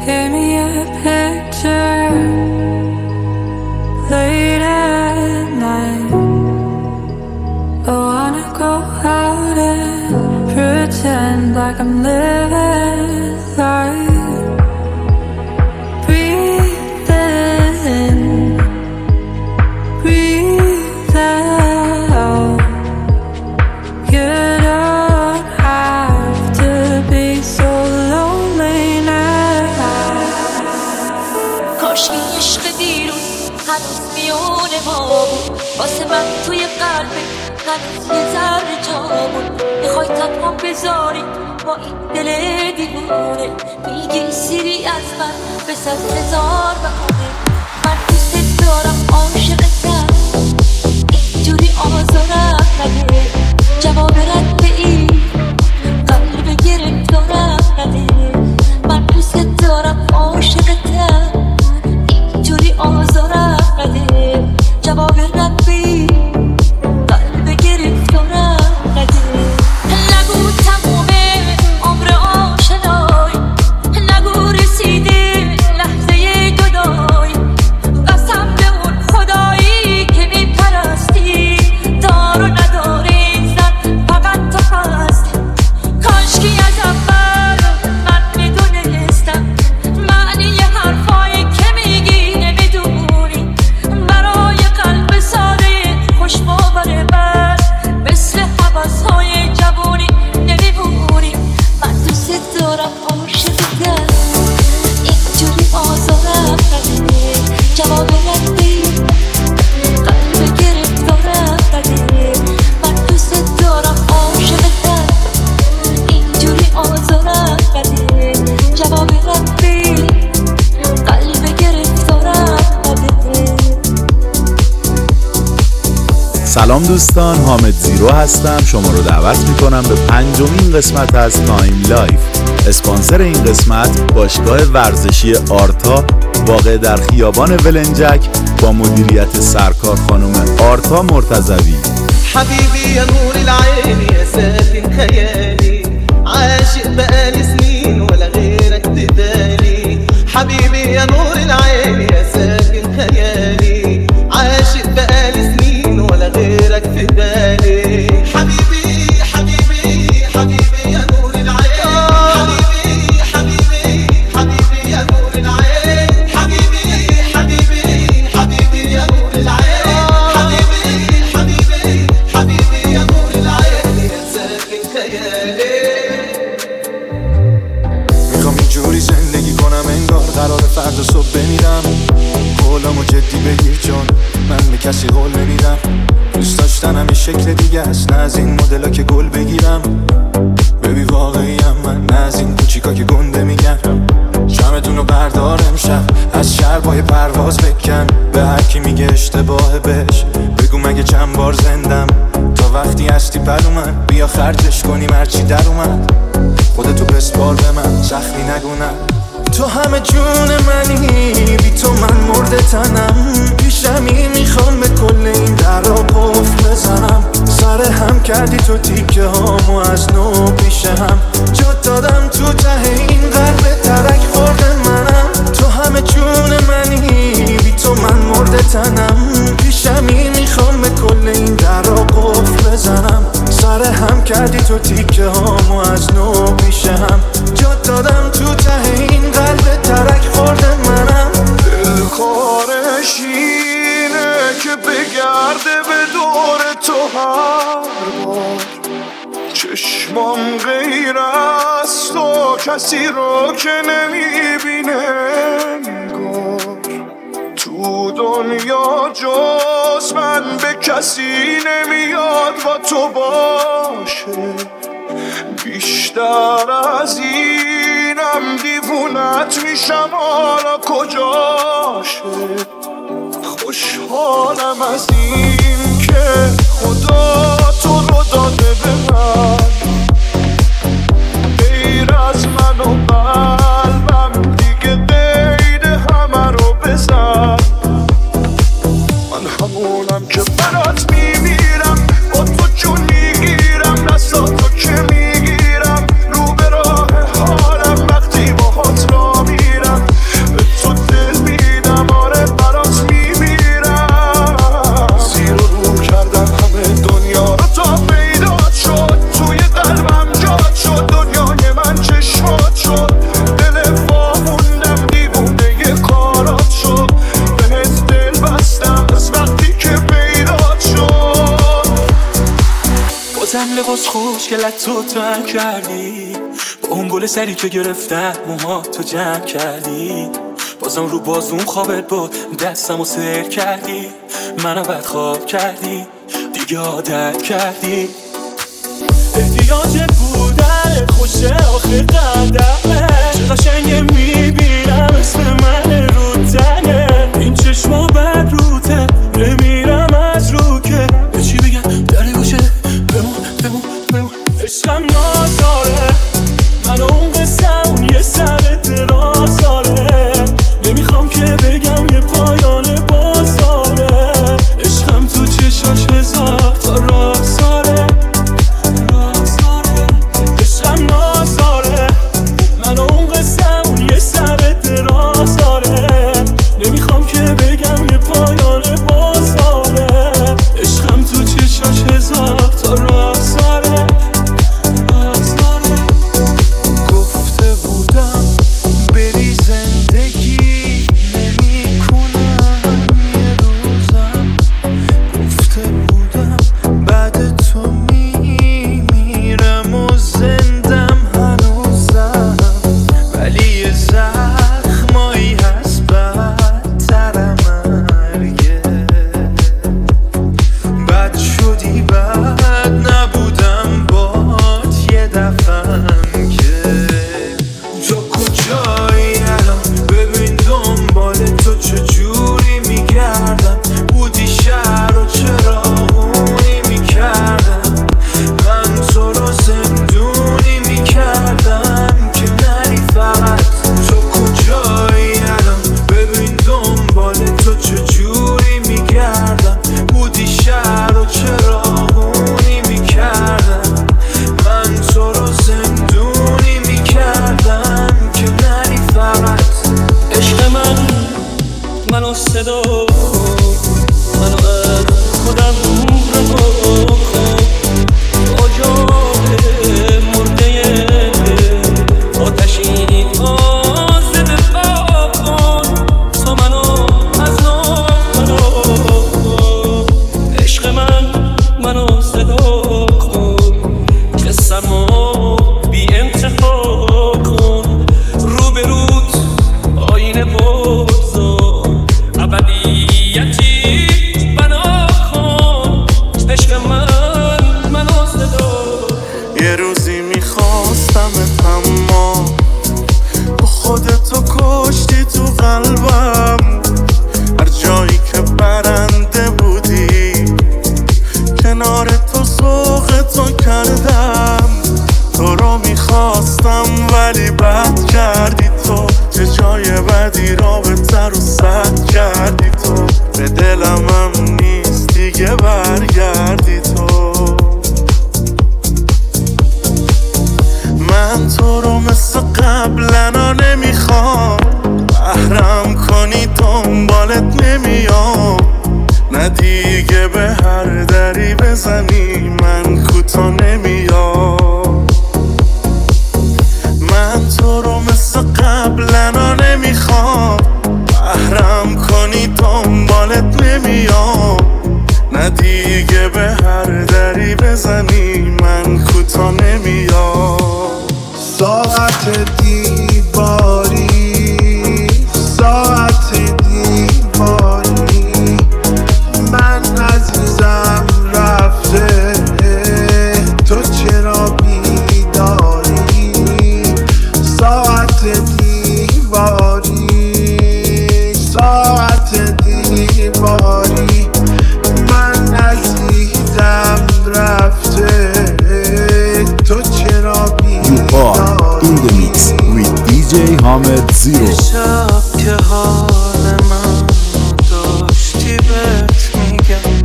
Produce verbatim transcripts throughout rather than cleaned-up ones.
Give me a picture late at night. I wanna go out and pretend like I'm living life. Breathe in, breathe out. You don't have to be so lonely now. کاش این عشق دیروز هنوز میونه ما بود، واسه من توی قلبت هنوز یه ذره جا بود. میخوای تنها بذاری با این دل دیوونه، میگی سیری از من به صد هزار بهونه. من دوست دارم عاشقتم، اینجوری آزارم نده. جواب رد به این قلب گرفتارم نده. من دوست دارم عاشقتم، اینجوری آزارم نده. جواب رد به این قلب گرفتارم نده. نگو تمومه عمر آشنایی، نگو رسیده لحظه جدایی. قسم به اون خدایی که میپرستی، دار و نداری زن فقط تو هستی. کاشکی از اول من میدونستم معنی حرفایی که میگی نمیدونی. برای قلب ساده خوش باور من مثل حوضهای جوونی نمیمونی. من دوست دارم عاشقتم، اینجوری آزارم نده. جواب ندی قلب گرفتارم نده. من دوست دارم عاشقتم، اینجوری آزارم نده. جواب ندی قلب گرفتارم نده. سلام دوستان، حامد زیرو هستم. شما رو دعوت میکنم به پنجمین قسمت از تایم لایف. اسپانسر این قسمت باشگاه ورزشی آرتا واقع در خیابان ولنجک با مدیریت سرکار خانم آرتا مرتضوی. حبيبي يا نور العين يا ساكن خيالي، عاشق بقالي سنين ولا غيرك تبالي. حبيبي يا نور العين يا ساكن خيالي، عاشق بقالي سنين ولا غيرك تبالي. حبيبي حبيبي حبيبي يا نور العين، حبيبي حبيبي حبيبي يا نور العين، حبيبي حبيبي حبيبي يا نور العين، حبيبي حبيبي حبيبي يا نور العين يا ساكن خيالي. میخوام اینجوری زندگی کنم انگار قرار فردا صبح بمیرم. قولامو جدی بگیر چون من به کسی قول نمیدم. دوست داشتنم یه شکل دیگه است، نه از این مدلا که گل بگیرم. ببی واقعیم من، نه از این کوچیکا که گنده میگن. جمعتونو بردار امشب از شربای پرواز بکن. به هر کی میگه اشتباه بهش بگو مگه چند بار زندم. تا وقتی هستی پر اومد بیا خرجش کنیم هرچی در اومد. خودتو بسپار به من، زخمی نگونم. تو همه جون منی، بی تو من مرده تنم. پیشمی میخوام به کل این در را قفل بزنم. سر هم کردی تو تیکه هامو از نو پیش هم. جا دادم تو ته این قلب ترک خورده منم. تو همه جون منی، بی تو من مرده تنم. پیشمی میخوام به کل این در را قفل بزنم. سر هم کردی تو تیکه هامو از نو پیش هم. جا دادم تو ته این قلب ترک خورده منم. دل کارش اینه که بگرده به دور تو هر بار. چشمام غیر از تو کسی رو که نمیبینه انگار. تو دنیا جز من به کسی نمیاد با تو باشه. بیشتر از اینم دیوونت میشم، حالا کجاشه. خوشحالم از این که خدا تو رو داده به من. غیر از من و قلبم دیگه قید همه رو بزن. من همونم که برات میمیرم، با تو جون میگیرم، دستاتو که میگیرم. رو به راه حالم وقتی با هات را میرم. باز خوشگلت تو تن کردی، با اون گل سری که گرفتن موها تو جمع کردی، بازم رو بازون خوابت بود دستم و سر کردی، منو بدخواب کردی دیگه عادت کردی. احتیاج بودن خوشه آخه قدمه، چه قشنگه میبینم اسم من رو تنه، این چشما بر روته نمیرم از رو که به چی بگم داره باشه بمون بمون بمون. عشقم نازاره من اون قسم یه سر درازاره، نمیخوام که بگم یه پایان بازاره، عشقم تو چشاش هزار تا رازاره. عشقم نازاره من اون قسم یه سر درازاره، نمیخوام که بگم یه پایان بازاره، عشقم تو چشاش هزار تا رازاره. گفته بودم بری زندگی نمی کنم یه روزم، گفته بودم بعد تو میمیرم و زندم هنوزم، ولی یه زخمایی هست بدتر مرگه، بد شدی بد نبودم باد یه دفعم که تو کجایی الان ببین دنبال تو چجوری میگردم، بودی شهر و چراغونی میکردم، من تو رو زندونی میکردم که نری فقط. تو کجایی الان ببین دنبال تو چجوری میگردم، بودی شهر و چراغونی میکردم، من تو رو زندونی میکردم که نری فقط. عشق من منو صدا منو از خودم رها کن، آجای مرده آتشین آز دفاع کن، تو منو از نام منو. عشق من منو صدا کن، قصه‌مو بی انتها کن، رو به روت آینه بگذار، ابدیتی بنا کن. عشق من منو صدا. یه روزی میخواستمت اما با خودتو کشتی تو قلبم، هر جایی که برنده بودی کنار تو سوق تو کردم، تو رو میخواستم ولی بد کردی تو، چه جای بدی رابطه رو سد کردی تو، به دلم هم نیست دیگه برگردی تو. من تو رو مثل قبلنا نمیخوام، بهرم کنی دنبالت نمیام، نه دیگه به هر دری بزنی من کوتا نمیام. من تو رو مثل قبلنا نمیخوام، بهرم کنی دنبالت نمیام، نه دیگه به هر دری بزنی من کوتا نمیام. ساعت دیواری ساعت دیواری من عزیزم رفته، تو چرا بیداری؟ ساعت دیواری ساعت دیواری من عزیزم رفته، تو چرا بیداری؟ In the mix with دی جی حامد زیرو. شب که حال من داشتی بهت میگم،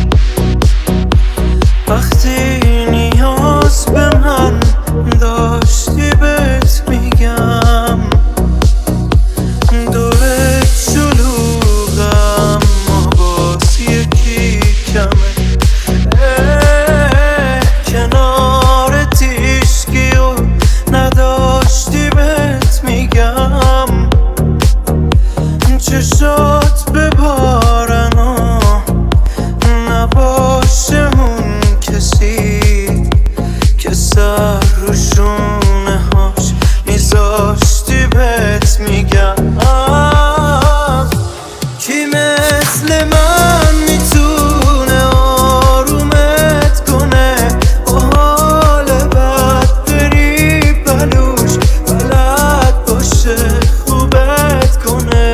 وقتی نیاز به من داشتی بهت میگم، دور شلوغم ما باز یکی کمه، کنار تیشکی و نداشتی بهت میگم، داشتی بهت میگم کی مثل من میتونه آرومت کنه با حال بد بری بلوش بلد باشه خوبت کنه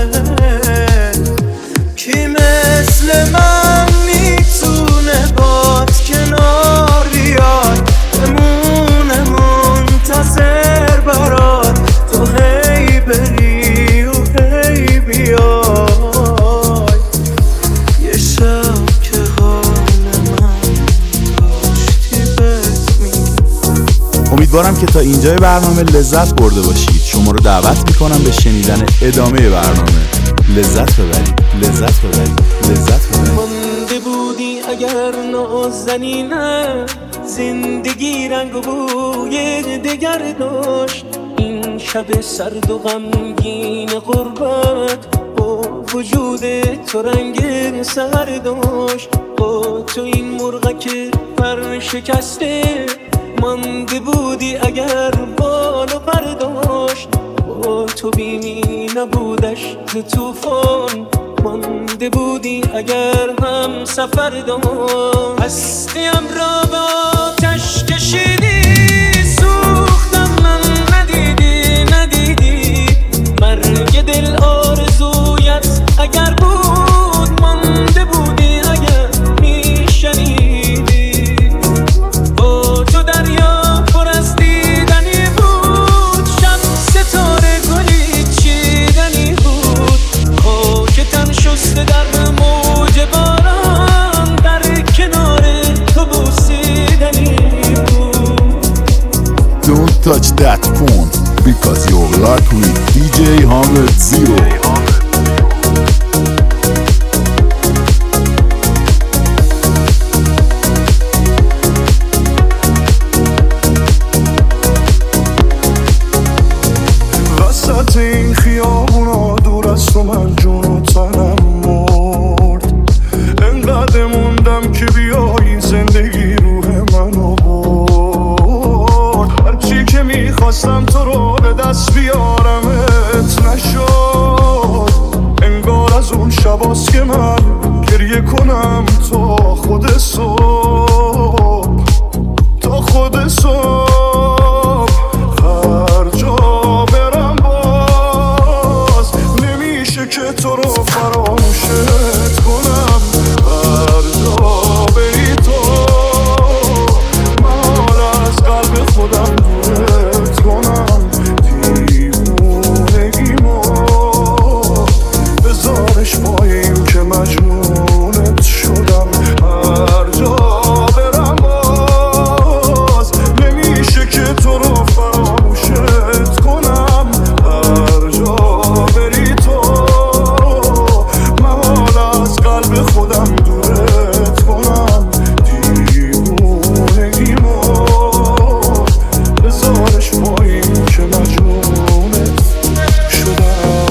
کی مثل من میتونه باد کنار بیاد بمونه منتظر برات تو هی بری و هی بیای یه شب که حال من داشتی بهت میگم. امیدوارم که تا اینجای برنامه لذت برده باشید. شما رو دعوت میکنم به شنیدن ادامه برنامه. لذت ببرید، لذت ببرید، لذت ببرید. مانده بودی اگر نازنینه زندگی رنگ و بوی دگر داشت این شب سرد و غمگین غربت با وجود تو رنگ سر داشت با تو این مرغک پر شکسته مانده بودی اگر بال و پر داشت با تو بیمی نبودش ز توفان مانده بودی اگر هم سفر داشت هستیم را به آتش کشیدی سوختم من ندیدی ندیدی مرگ دل آرزویت اگر بود مانده بودی اگر میشنیدی با تو دریا پر از دیدنی بود شب ستاره گلی چیدنی بود خاک تن شسته در موج باران در کنار تو بوسیدنی بود. Don't touch that phone because you're locked with دی جی حامد زیرو. وسط این خیابونا دور از تو من جون و تنم مرد انقدر موندم که بیایی زندگی روح منو برد هرچی که میخواستم تو رو به دست بیارمت نشد انگار از اون شباست که من گریه کنم تا خود صبح تا خود صبح هر جا برم باز نمیشه که تو رو فراموشت کنم هر جا بری تو من حال از قلب خودم دورت کنم دیوونگیمو بذارش پای این که مجنونت شدم هر جا برم باز نمیشه که تو رو فراموشت کنم هر جا بری تو من حال از قلب خودم دورت کنم دیوونگیمو بذارش پای این که مجنونت شدم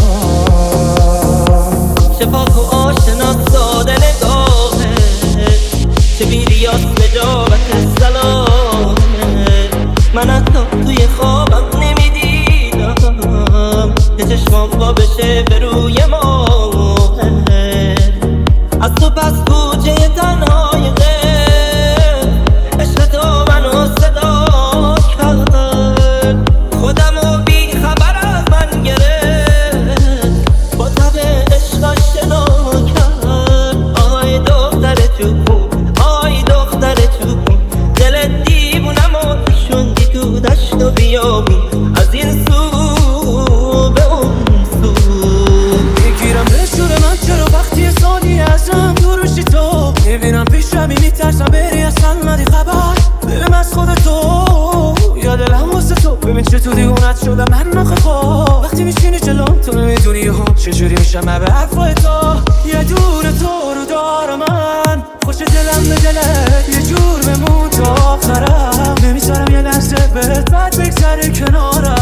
شفاف و آشنا ساده نگاهه چه بیریاس نجابت سلامه من حتی توی خوابم نمیدیدم که چشمام با بشه به روی ماه از تو پس کوچه تنهای غیر عشق تو منو صدا کرد خودمو بی خبر از من گرفت با تب عشقش شنا کرد آی دختر چوبون آی دختر چوبون دل دیوونم و شوندی تو دشت و بیابون از این سو به اون سو میگیرم رشور من چرا وقتی سالی ازم دروشی تو میبینم پیشم میترسم بری اصلا ندی خبر برم از خود تو یا دلم واسه تو ببین چه تو دیگونت شدم من نخه خواه وقتی میشینی جلوم تو نمیدونی ها چجوری میشم من به حرفای تو یه دور تو رو دارم من خوش دلم به دلت یه جور بمون تا آخرم نمیذارم یه لحظه بهت بد بگذره کنارم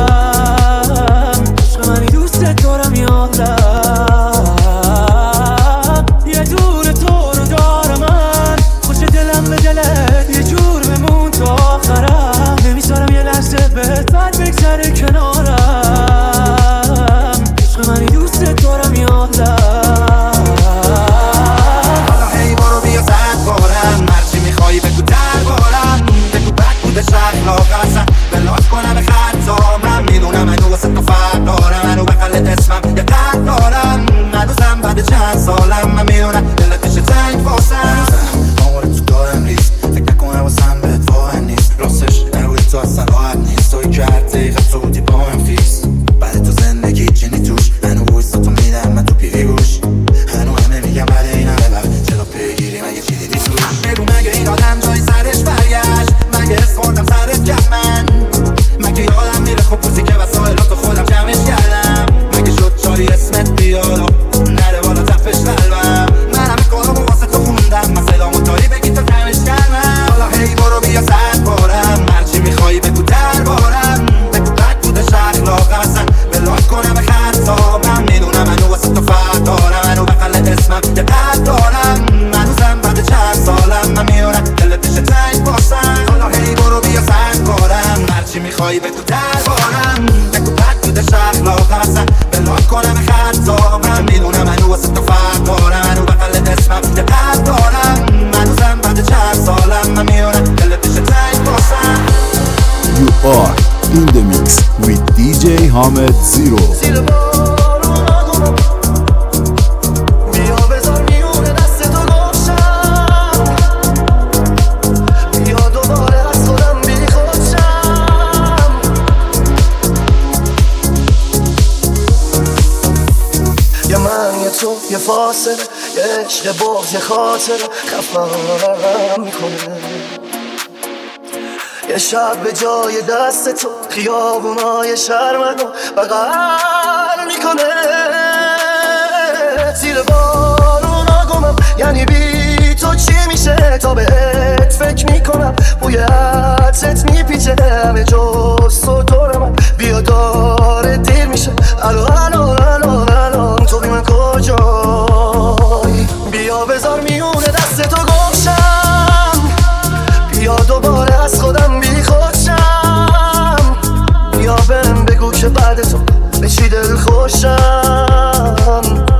عشق منی دوست دارم یادم یه دور تو رو دارم من خوش دلم به دلت یه جور بمون تا آخرم نمیذارم یه لحظه بهت بد بگذره کنارم و پوزی که وسایلاتو خودم جمعش کردم. مگه شد چاری اسمت بیاد نره بالا تپش قلبم. من همه کارامو واسه تو خوندم، مسئلامو داری بگی تو جمعش کردم. حالا هی برو بیا صد بارم، هرچی میخوایی بگو دربارم. بگو بد بودش اخلاقم اصلا بلاک کنم خطا. من میدونم منو واسه تو فرق دارم، منو بخل اسمم یه قد دارم. منوزم بعد چند سالم من میونم دلت بشه تنگ باشم. حالا هی برو بیا صد بارم، هرچی میخوایی بگو دربارم. بگو بد بودش اخلاقم اصلا بلاک کنم خطا. من میدونم منو واسه تو فرق دارم، منو بخل اسمم یه قد دارم. منوزم بعد چند سالم من میونم دلت بشه تنگ باشم. You are in the mix with دی جی Hamed Zero. زیر بارون آگومم بیا بذار میونه دست تو گوشم. بیا دوباره از خودم بی خودشم. یه من یه تو یه فاصله، یه عشق بغض یه خاطر خفم میکنه. یه شب به جای دست تو خیابونای شهر منو بغل میکنه. زیر بارون آگومم یعنی بی تو چی میشه. تا بهت فکر میکنم بوی عطرت میپیچه همه جز تو دور من. بیا داره دیر میشه الان الان الان الان تو بی من کجایی. بیا بذار میونه دست تو گوشم. بیا دوباره از خودم بی خودشم. بیا بهم بگو که بعد تو به چی دل خوشم.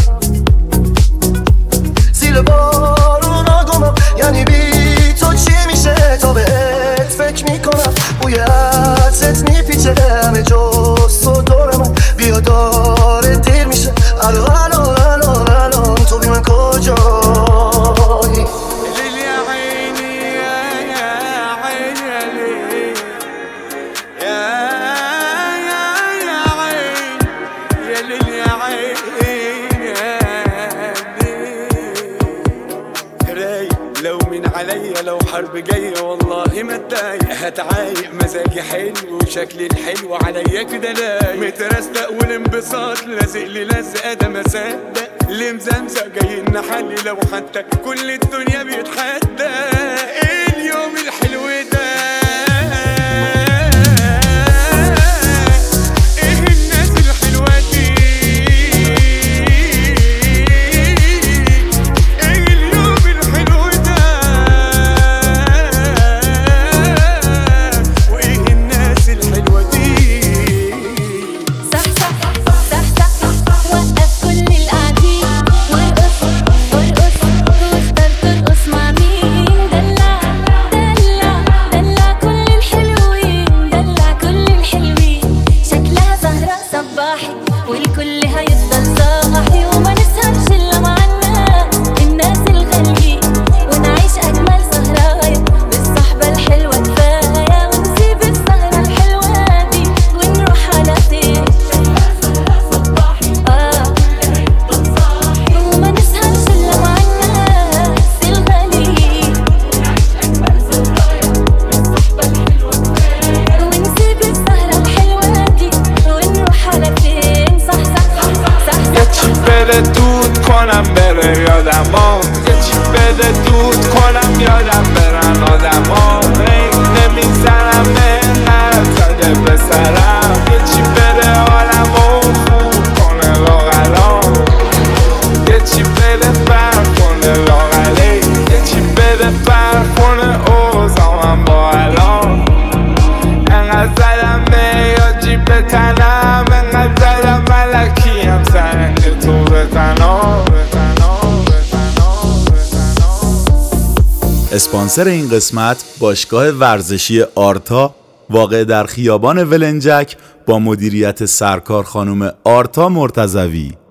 زیر بارون آگومم یعنی بی تو چی میشه. تا بهت فکر میکنم بوی عطرت میپیچه همه جز تو دور من. بیا داره دیر میشه الان الان الان الان تو بی من کجایی. لو من عليا لو حرب جاية والله ما اتضايق. هتعايق مزاجي حلو وشكلي الحلو عليا كده لايق. مترستق والانبساط لازق لي لزقة ده ما صدق. اللي مزمزق جاي نحلي لو حتى كل الدنيا بيتحدى. اليوم الحلو ده ايه الناس الحلوة دي. اسپانسر این قسمت باشگاه ورزشی آرتا واقع در خیابان ولنجک با مدیریت سرکار خانم آرتا مرتضوی.